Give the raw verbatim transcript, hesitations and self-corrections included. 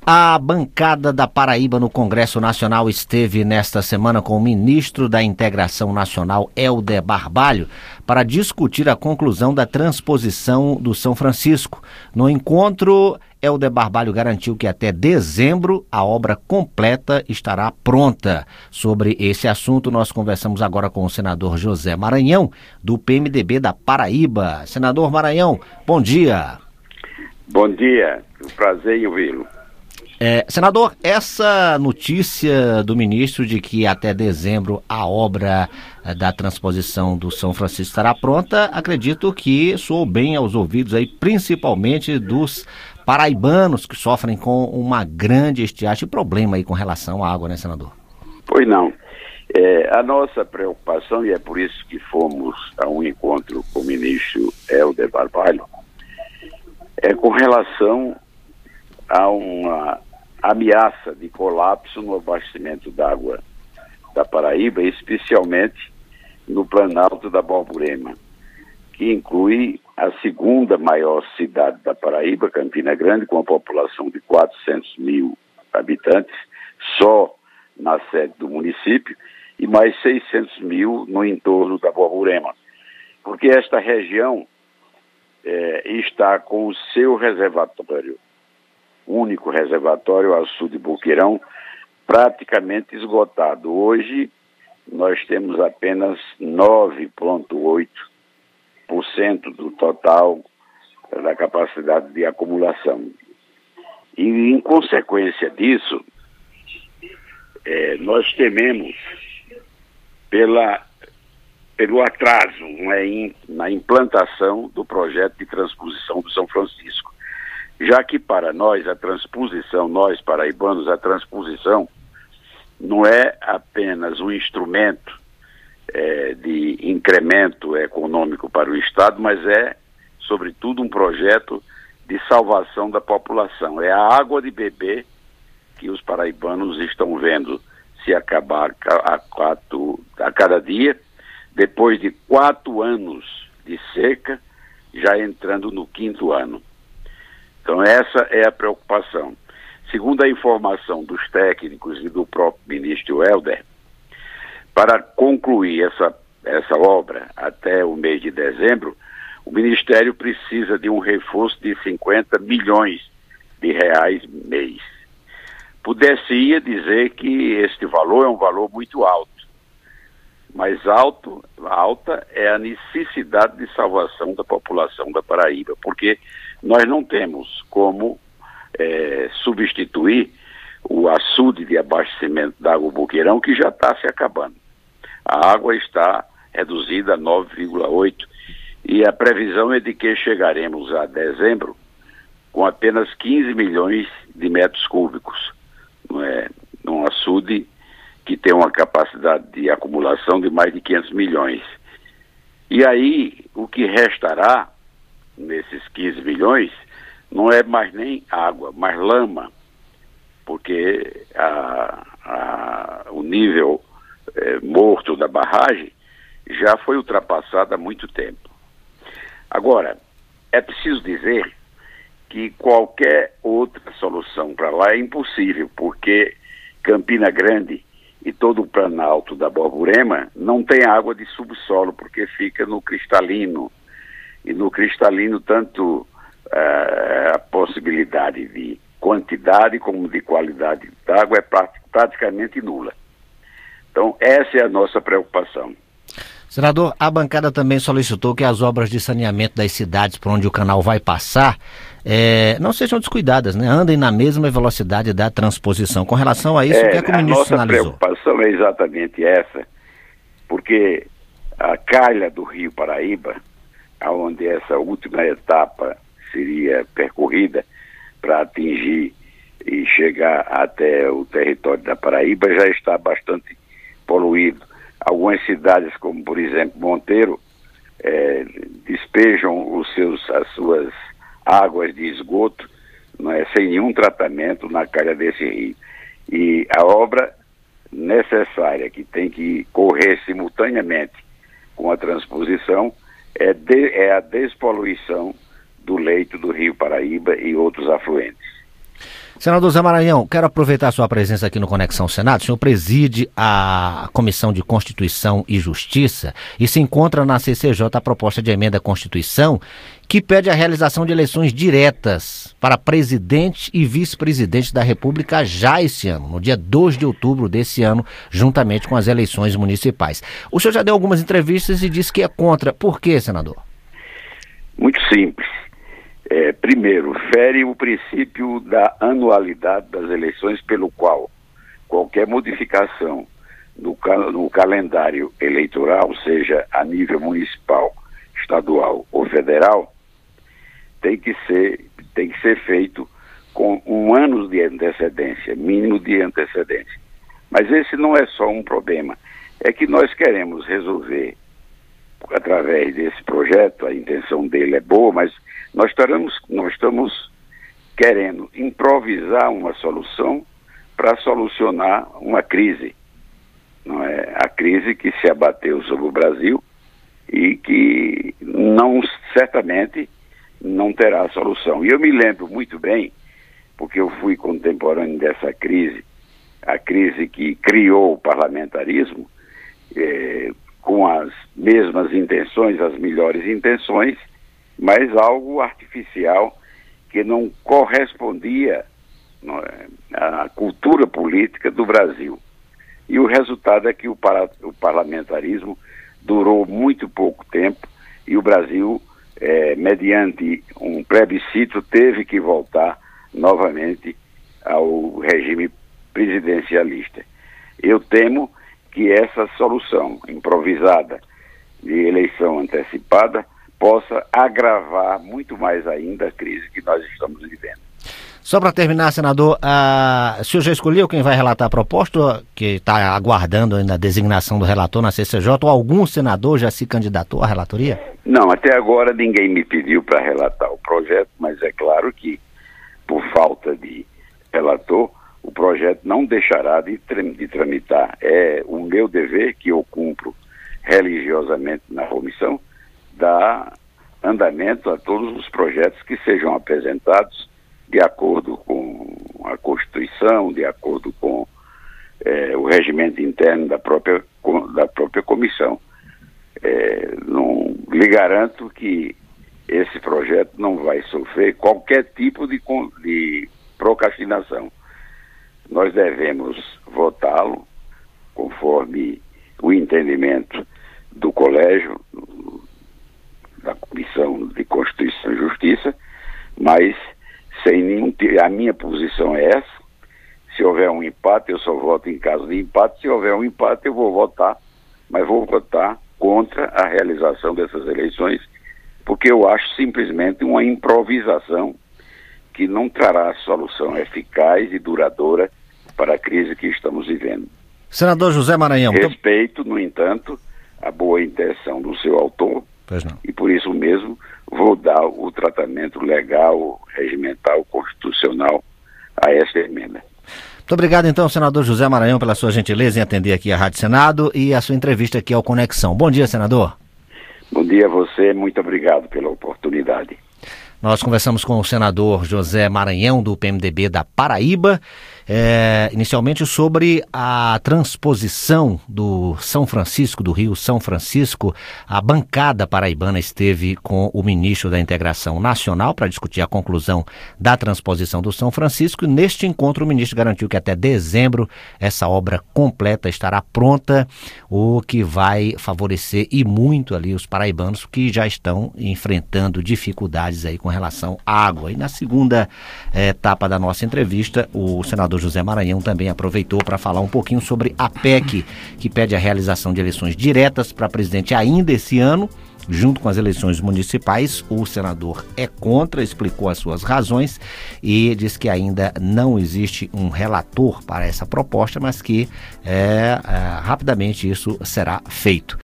A bancada da Paraíba no Congresso Nacional esteve nesta semana com o ministro da Integração Nacional, Helder Barbalho, para discutir a conclusão da transposição do São Francisco. No encontro, Helder Barbalho garantiu que até dezembro a obra completa estará pronta. Sobre esse assunto, nós conversamos agora com o senador José Maranhão, do P M D B da Paraíba. Senador Maranhão, bom dia. Bom dia, um prazer em ouvi-lo. É, senador, essa notícia do ministro de que até dezembro a obra da transposição do São Francisco estará pronta, acredito que soou bem aos ouvidos aí, principalmente dos paraibanos que sofrem com uma grande estiagem e problema aí com relação à água, né, senador? Pois não. É, a nossa preocupação, e é por isso que fomos a um encontro com o ministro Helder Barbalho, é com relação a uma ameaça de colapso no abastecimento d'água da Paraíba, especialmente no Planalto da Borborema, que inclui a segunda maior cidade da Paraíba, Campina Grande, com a população de quatrocentos mil habitantes, só na sede do município, e mais seiscentos mil no entorno da Borborema, porque esta região é, está com o seu reservatório, único reservatório ao sul de Boqueirão, praticamente esgotado. Hoje, nós temos apenas nove vírgula oito por cento do total da capacidade de acumulação. E, em consequência disso, é, nós tememos pela, pelo atraso né, na implantação do projeto de transposição do São Francisco. Já que para nós a transposição, nós paraibanos, a transposição não é apenas um instrumento é, de incremento econômico para o Estado, mas é, sobretudo, um projeto de salvação da população. É a água de beber que os paraibanos estão vendo se acabar a, quatro, a cada dia, depois de quatro anos de seca, já entrando no quinto ano. Então essa é a preocupação. Segundo a informação dos técnicos e do próprio ministro Helder, para concluir essa, essa obra até o mês de dezembro, o Ministério precisa de um reforço de cinquenta milhões de reais mês. Pudesse-ia dizer que este valor é um valor muito alto, mas alto, alta é a necessidade de salvação da população da Paraíba, porque nós não temos como é, substituir o açude de abastecimento da água Boqueirão, que já está se acabando. A água está reduzida a nove vírgula oito e a previsão é de que chegaremos a dezembro com apenas quinze milhões de metros cúbicos, não é, num açude que tem uma capacidade de acumulação de mais de quinhentos milhões. E aí, o que restará nesses quinze milhões não é mais nem água, mas lama, porque a, a, o nível é, morto da barragem já foi ultrapassado há muito tempo. Agora, é preciso dizer que qualquer outra solução para lá é impossível, porque Campina Grande e todo o Planalto da Borborema não tem água de subsolo, porque fica no cristalino. E no cristalino, tanto uh, a possibilidade de quantidade como de qualidade da água é prat- praticamente nula. Então, essa é a nossa preocupação. Senador, a bancada também solicitou que as obras de saneamento das cidades por onde o canal vai passar é, não sejam descuidadas, né? Andem na mesma velocidade da transposição. Com relação a isso, é, o que é que o ministro sinalizou? A nossa preocupação é exatamente essa, porque a calha do Rio Paraíba, onde essa última etapa seria percorrida para atingir e chegar até o território da Paraíba, já está bastante poluído. Algumas cidades, como por exemplo Monteiro, é, despejam os seus, as suas águas de esgoto, não é, sem nenhum tratamento na calha desse rio. E a obra necessária, que tem que correr simultaneamente com a transposição, é, de, é a despoluição do leito do Rio Paraíba e outros afluentes. Senador José Maranhão, quero aproveitar a sua presença aqui no Conexão Senado. O senhor preside a Comissão de Constituição e Justiça e se encontra na C C J a proposta de emenda à Constituição que pede a realização de eleições diretas para presidente e vice-presidente da República já esse ano, no dia dois de outubro desse ano, juntamente com as eleições municipais. O senhor já deu algumas entrevistas e disse que é contra. Por quê, senador? Muito simples. É, primeiro, fere o princípio da anualidade das eleições, pelo qual qualquer modificação no, cal- no calendário eleitoral, seja a nível municipal, estadual ou federal, tem que ser, tem que ser feito com um ano de antecedência, mínimo de antecedência. Mas esse não é só um problema, é que nós queremos resolver através desse projeto. A intenção dele é boa, mas nós estamos, nós estamos querendo improvisar uma solução para solucionar uma crise, não é? A crise que se abateu sobre o Brasil e que não, certamente não terá solução. E eu me lembro muito bem, porque eu fui contemporâneo dessa crise, a crise que criou o parlamentarismo, eh, com as mesmas intenções, as melhores intenções, mas algo artificial que não correspondia, não é, à cultura política do Brasil. E o resultado é que o, para, o parlamentarismo durou muito pouco tempo e o Brasil, é, mediante um plebiscito, teve que voltar novamente ao regime presidencialista. Eu temo que essa solução improvisada de eleição antecipada possa agravar muito mais ainda a crise que nós estamos vivendo. Só para terminar, senador, a... o senhor já escolheu quem vai relatar a proposta, que está aguardando ainda a designação do relator na C C J, ou algum senador já se candidatou à relatoria? Não, até agora ninguém me pediu para relatar o projeto, mas é claro que, por falta de relator, o projeto não deixará de, de tramitar. É o meu dever, que eu cumpro religiosamente na comissão, dar andamento a todos os projetos que sejam apresentados de acordo com a Constituição, de acordo com é, o regimento interno da própria, da própria comissão. É, não, lhe garanto que esse projeto não vai sofrer qualquer tipo de, de procrastinação. Nós devemos votá-lo conforme o entendimento do colégio, da Comissão de Constituição e Justiça, mas sem nenhum... A minha posição é essa. Se houver um empate, eu só voto em caso de empate. Se houver um empate, eu vou votar, mas vou votar contra a realização dessas eleições, porque eu acho simplesmente uma improvisação que não trará solução eficaz e duradoura para a crise que estamos vivendo. Senador José Maranhão... Respeito, no entanto, a boa intenção do seu autor, pois não. E por isso mesmo vou dar o tratamento legal, regimental, constitucional a essa emenda. Muito obrigado, então, senador José Maranhão, pela sua gentileza em atender aqui a Rádio Senado e a sua entrevista aqui ao Conexão. Bom dia, senador. Bom dia a você, muito obrigado pela oportunidade. Nós conversamos com o senador José Maranhão, do P M D B da Paraíba, é, inicialmente sobre a transposição do São Francisco, do Rio São Francisco. A bancada paraibana esteve com o ministro da Integração Nacional para discutir a conclusão da transposição do São Francisco, e neste encontro o ministro garantiu que até dezembro essa obra completa estará pronta, o que vai favorecer e muito ali os paraibanos que já estão enfrentando dificuldades aí com relação à água. E na segunda eh, etapa da nossa entrevista, o senador José Maranhão também aproveitou para falar um pouquinho sobre a P E C, que pede a realização de eleições diretas para presidente ainda esse ano, junto com as eleições municipais. O senador é contra, explicou as suas razões e diz que ainda não existe um relator para essa proposta, mas que é, é, rapidamente isso será feito.